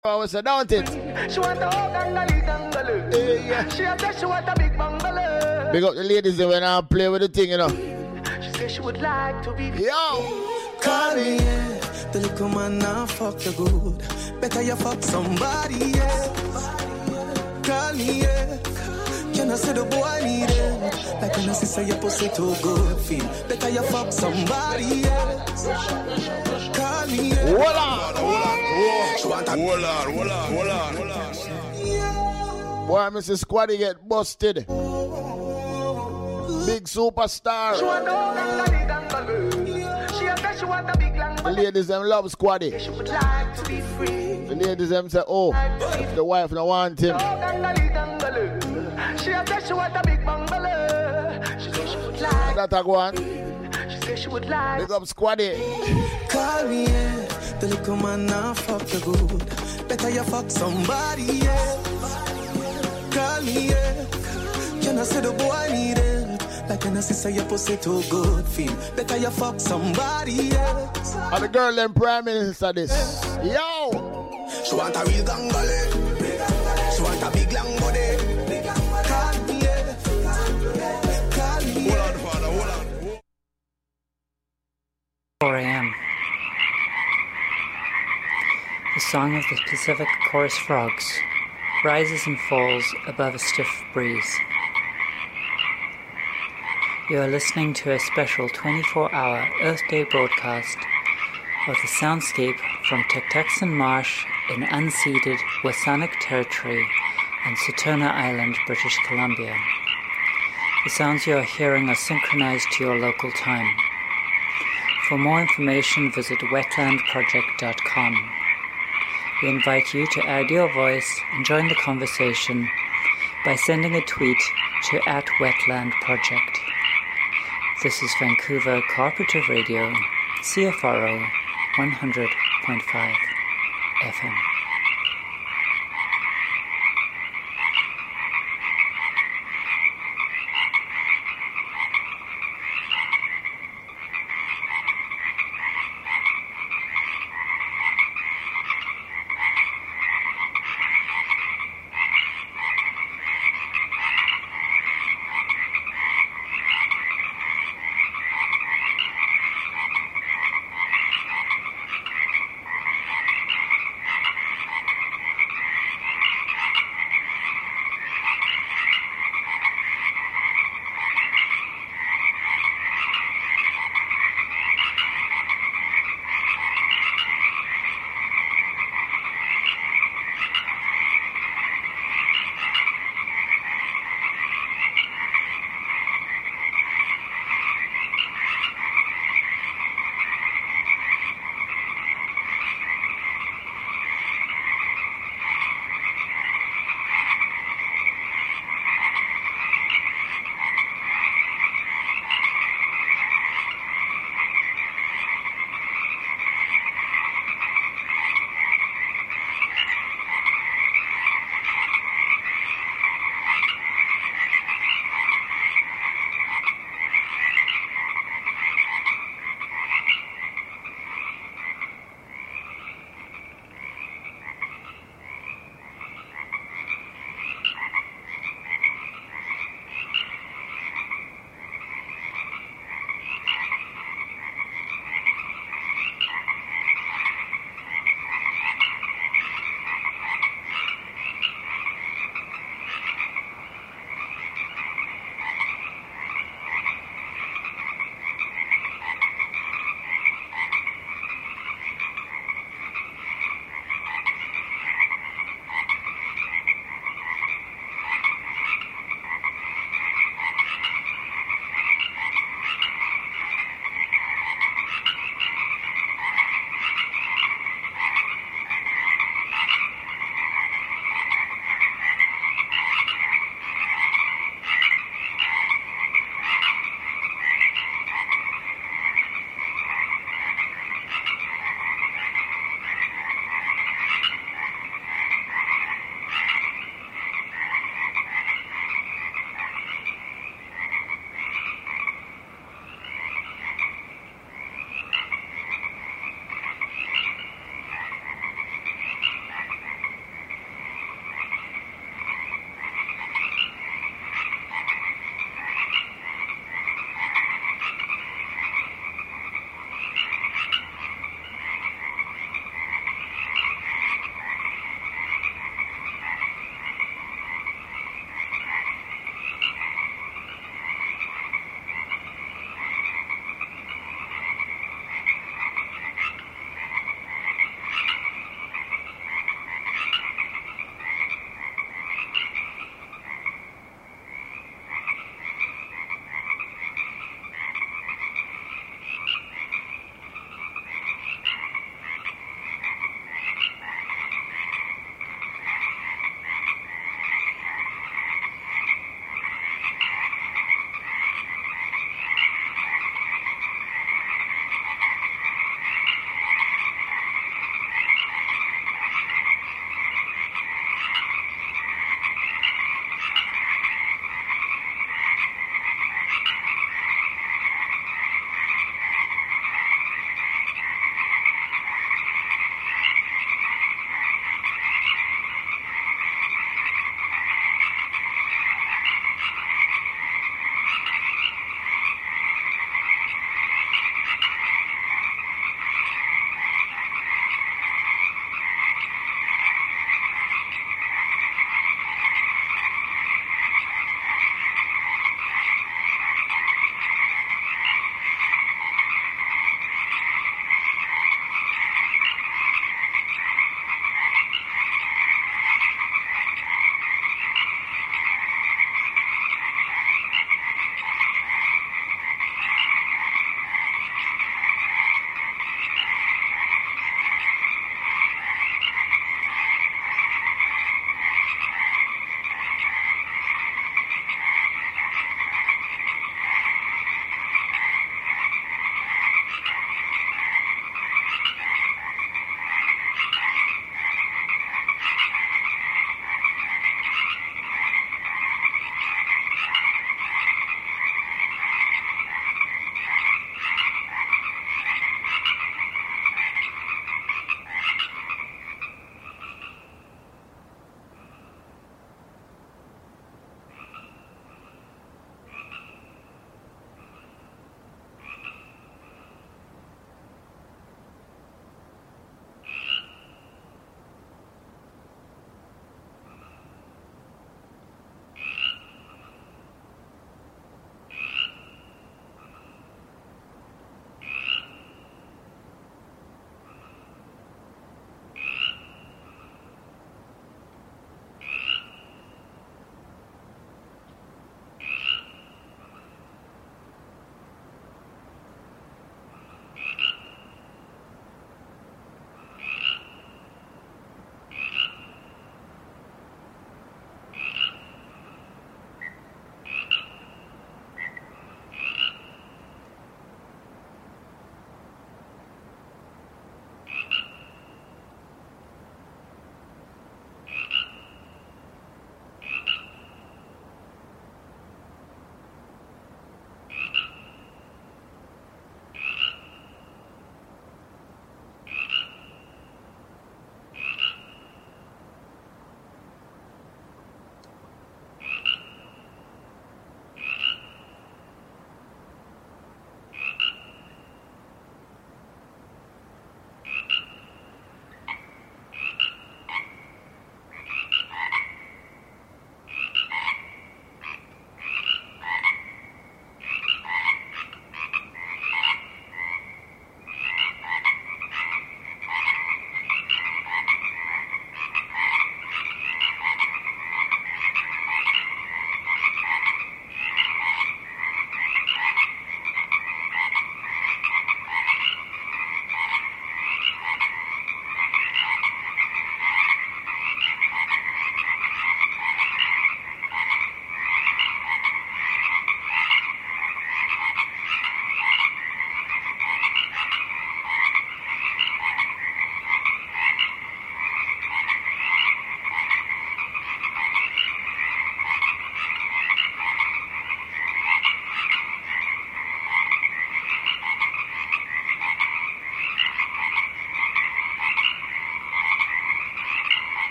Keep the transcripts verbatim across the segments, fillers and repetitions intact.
always say, don't it? She want a hug and a lick and a look. Hey, yeah. She a say she want a big bungalow. Big up the ladies that when I play with the thing, you know. She say she would like to be. Yo! Call me, yeah. The little man now fuck you good. Better you fuck somebody, yeah. Call me, yeah. Can I say the boy need it? Like when I say your pussy too good, feel. Better you fuck somebody, yeah. Call me, yeah. Hold on, hold on, hold on, hold on, hold on, hold on. Boy, Missus Squaddy get busted. Big superstar. She want a hug and a lick and a look. She a say she want a big long The ladies them love Squaddy. She would like to be free. The ladies them say, oh, if the wife don't want him. She a say she want a big bungalow. She say she would like. That a go on. She say she would like. Big up Squaddy. Call me, yeah. The little man now fuck you good. Better you fuck somebody, yeah. Call me, yeah. Can I say the boy need it? Like when I say your pussy too good, feel. Better you fuck somebody, yeah. And the girl them prime minister this. Yo! She want a real gangale. She want a big long body. Call me, yeah. Call me, yeah. Hold on, father, hold on. four a.m. The song of the Pacific chorus frogs rises and falls above a stiff breeze. You are listening to a special twenty-four hour Earth Day broadcast of the soundscape from Tucktuxon Marsh in unceded Wasanic territory on Setona Island, British Columbia. The sounds you are hearing are synchronized to your local time. For more information, visit wetland project dot com. We invite you to add your voice and join the conversation by sending a tweet to at Wetland Project. This is Vancouver Cooperative Radio, C F R O one hundred point five F M.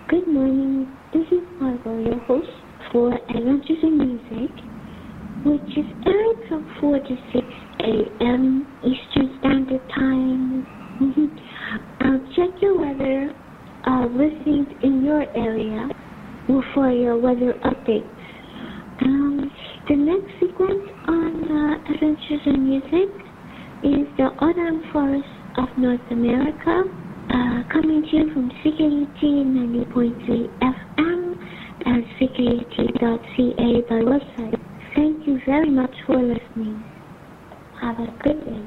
Good morning. This is Margot, your host for Adventures in Music, which is aired from four to six a.m. Eastern Standard Time. uh, check your weather uh, listings in your area for your weather updates. Um, the next sequence on uh, Adventures in Music is the Autumn Forest of North America, uh, coming to you from C K U T ninety point three F M and C K U T dot C A by website. Thank you very much for listening. Have a good day.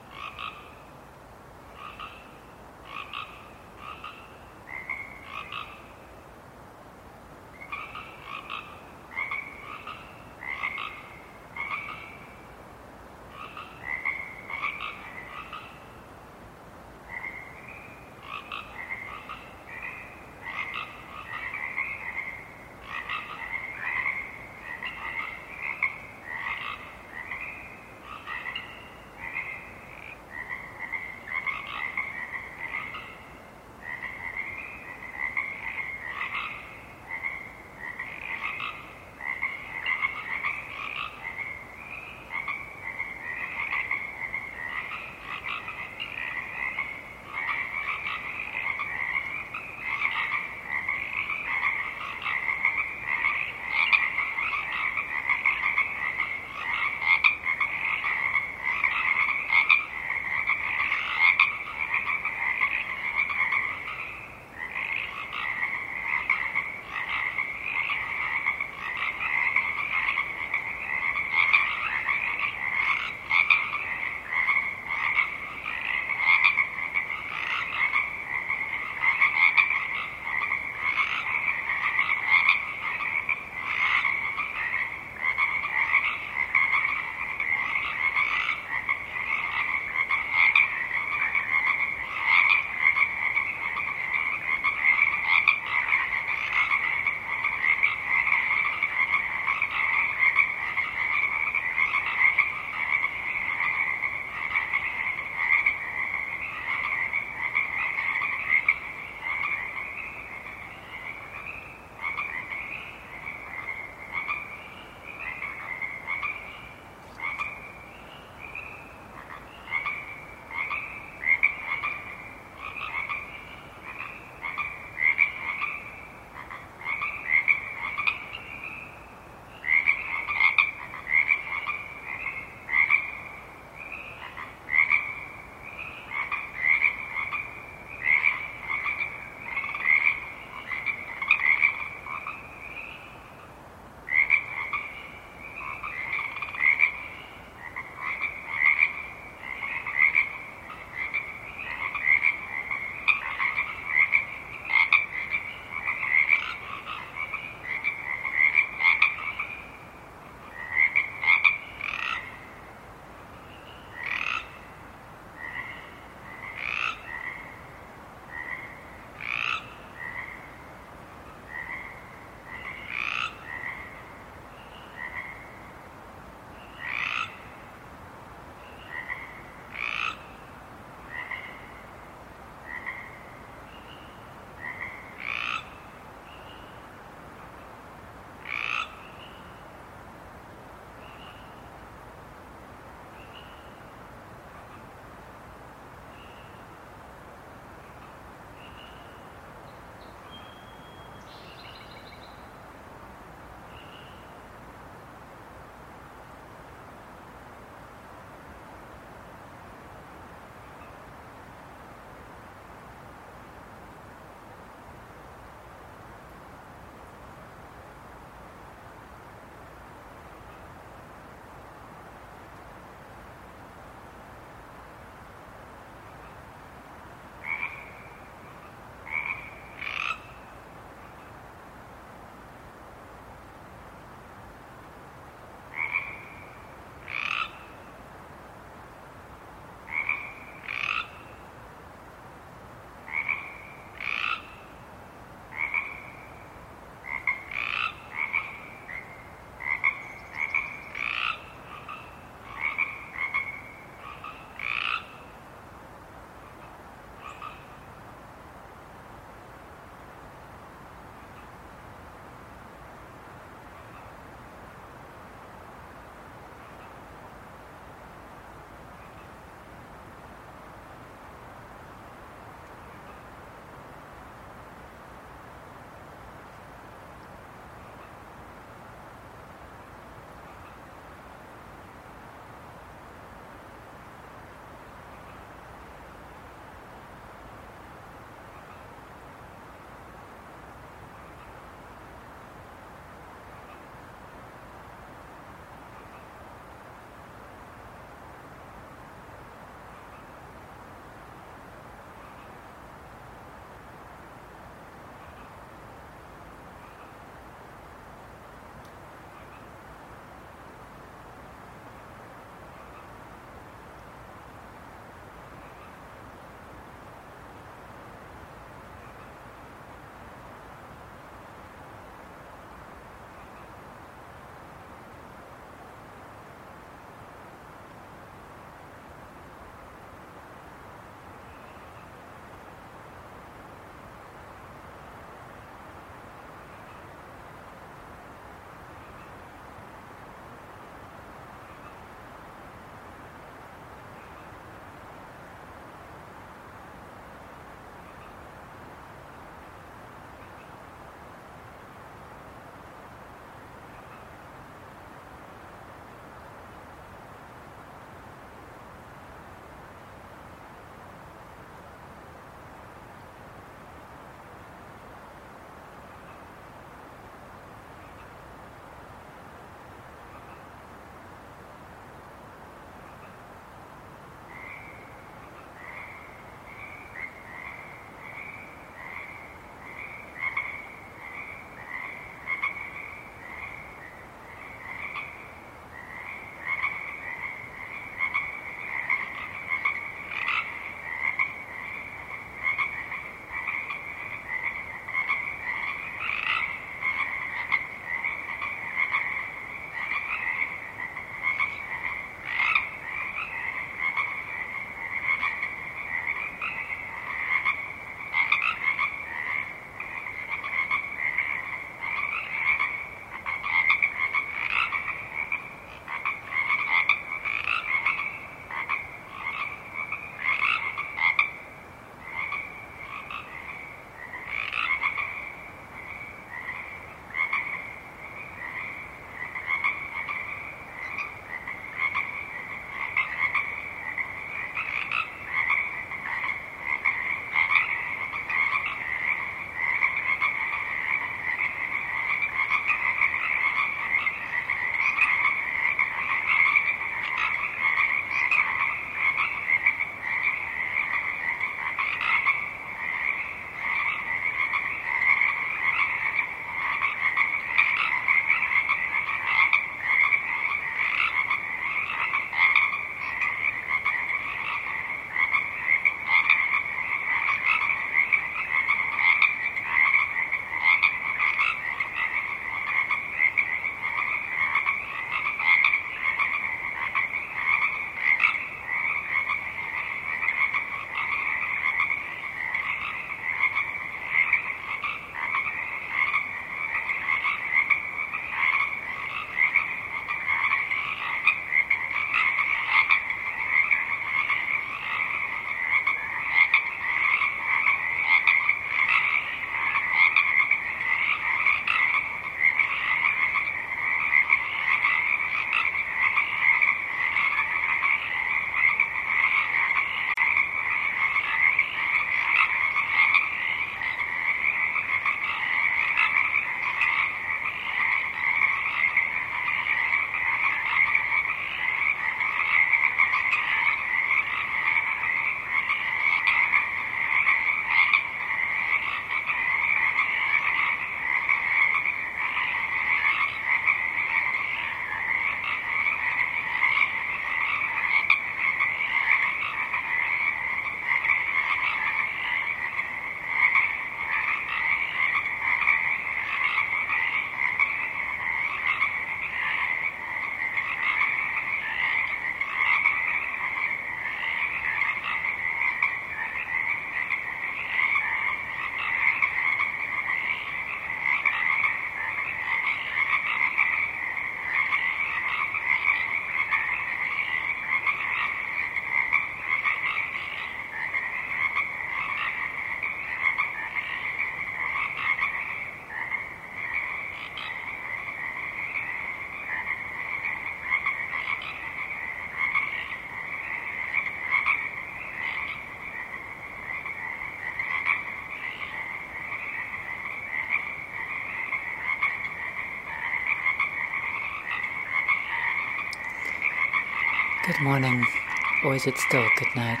Good morning, or is it still good night?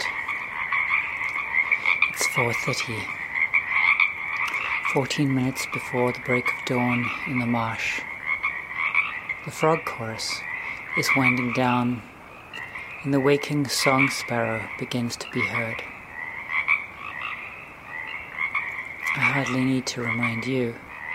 It's four thirty. Fourteen minutes before the break of dawn in the marsh. The frog chorus is winding down, and the waking song sparrow begins to be heard. I hardly need to remind you,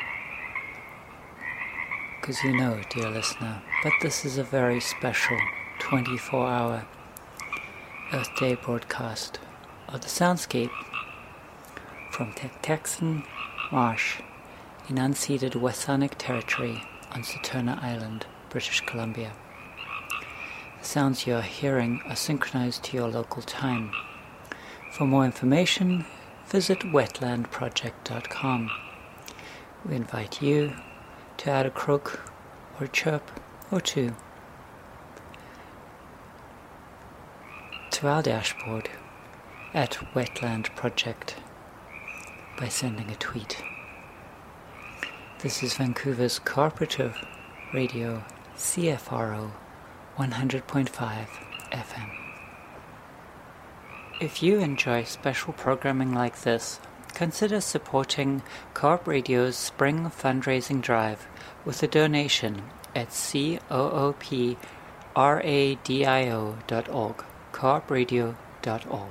because you know, dear listener, but this is a very special twenty-four hour Earth Day broadcast of the soundscape from Texan Marsh in unceded Wasanic territory on Saturna Island, British Columbia. The sounds you are hearing are synchronized to your local time. For more information, visit wetland project dot com. We invite you to add a croak or chirp or two to our dashboard at Wetland Project by sending a tweet. This is Vancouver's Cooperative Radio, C F R O one hundred point five F M. If you enjoy special programming like this, consider supporting Co-op Radio's Spring Fundraising Drive with a donation at coop radio dot org, coop radio dot org.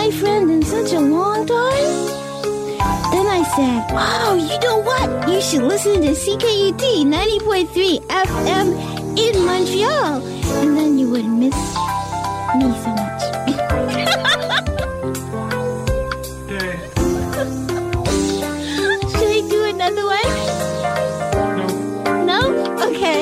my friend in such a long time. Then I said, oh, you know what? You should listen to C K U T ninety point three F M in Montreal. And then you would miss me so much. Should I do another one? No. No? Okay.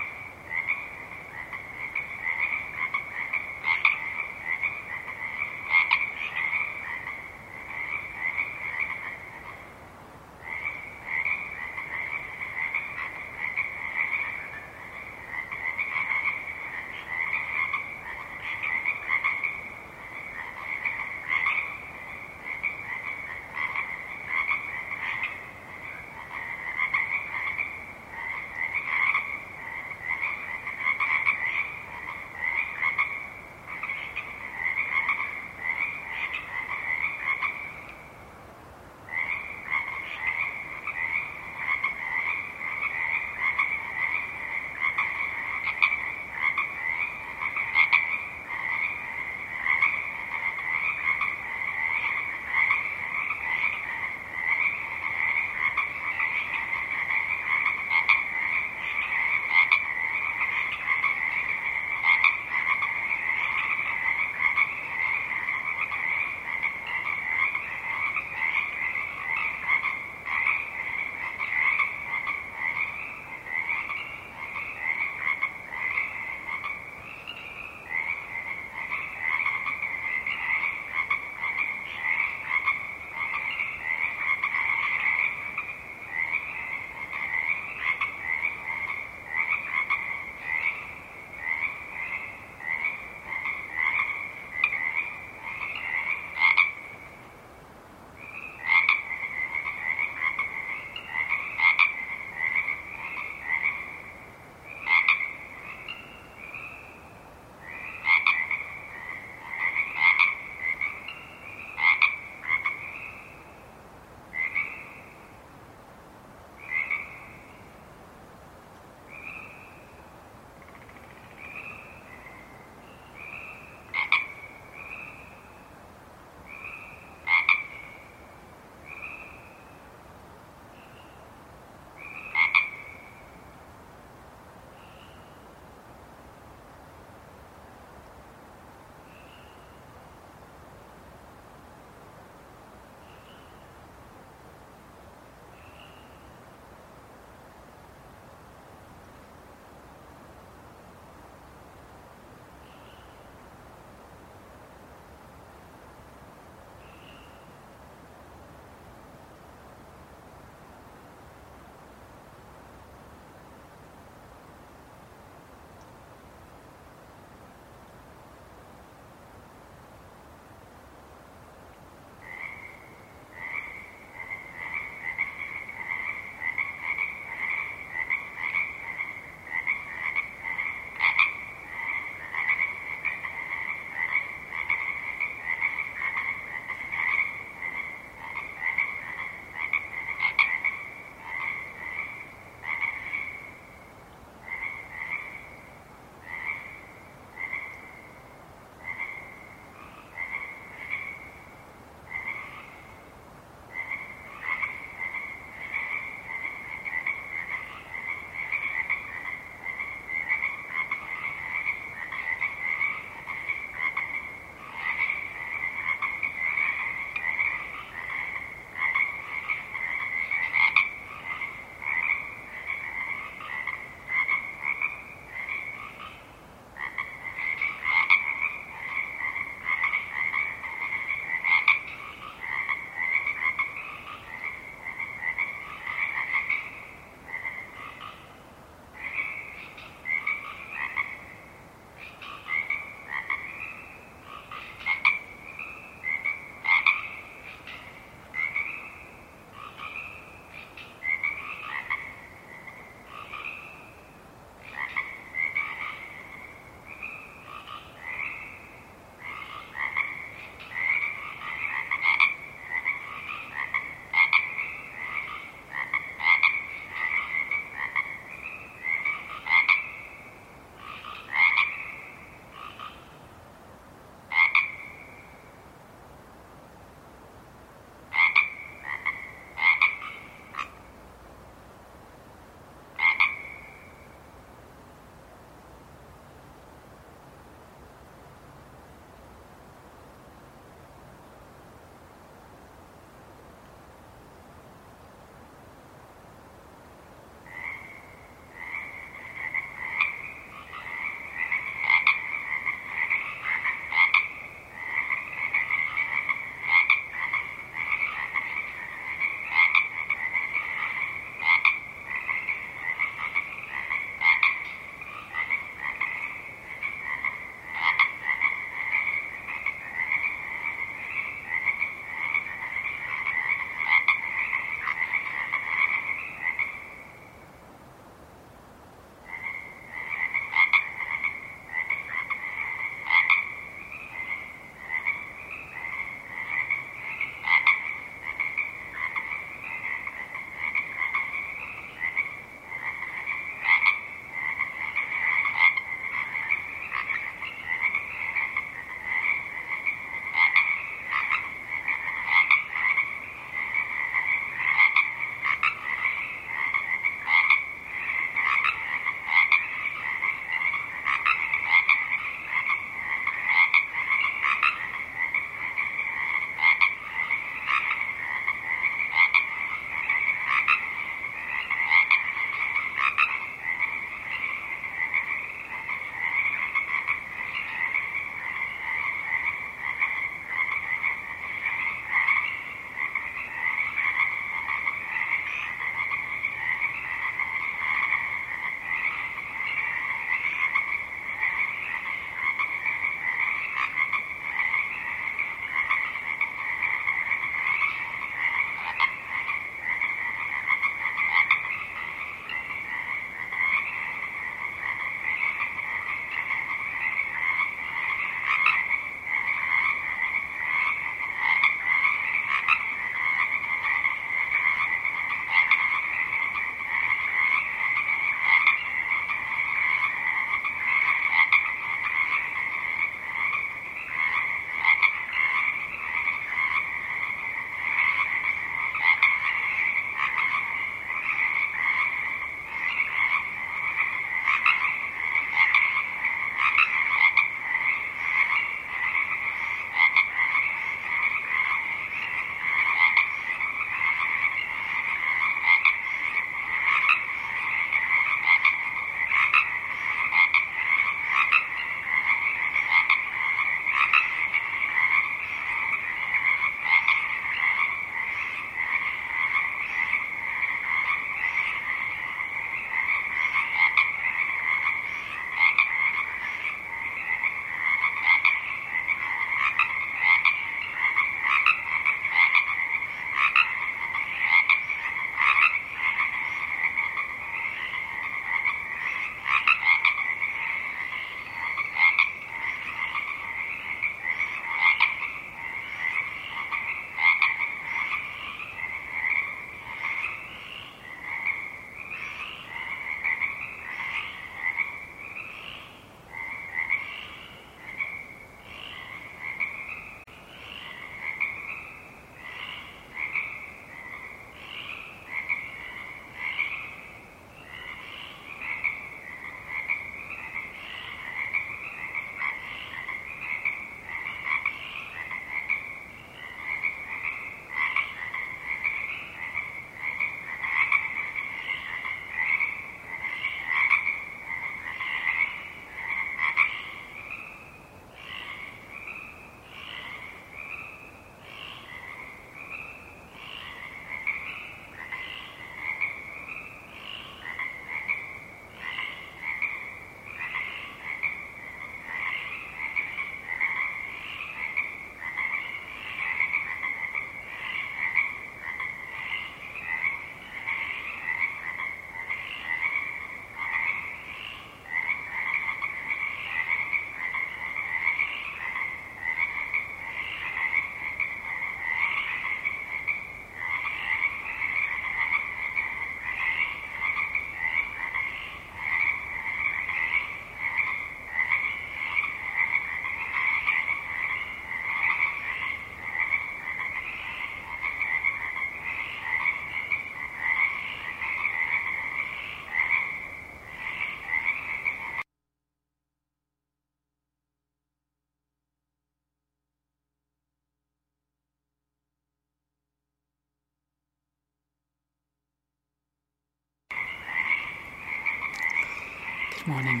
morning.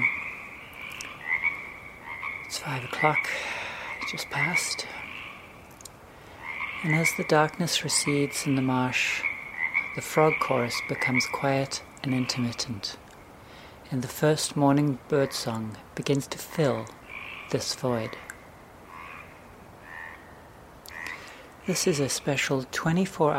It's five o'clock, just past. And as the darkness recedes in the marsh, the frog chorus becomes quiet and intermittent, and the first morning birdsong begins to fill this void. This is a special twenty-four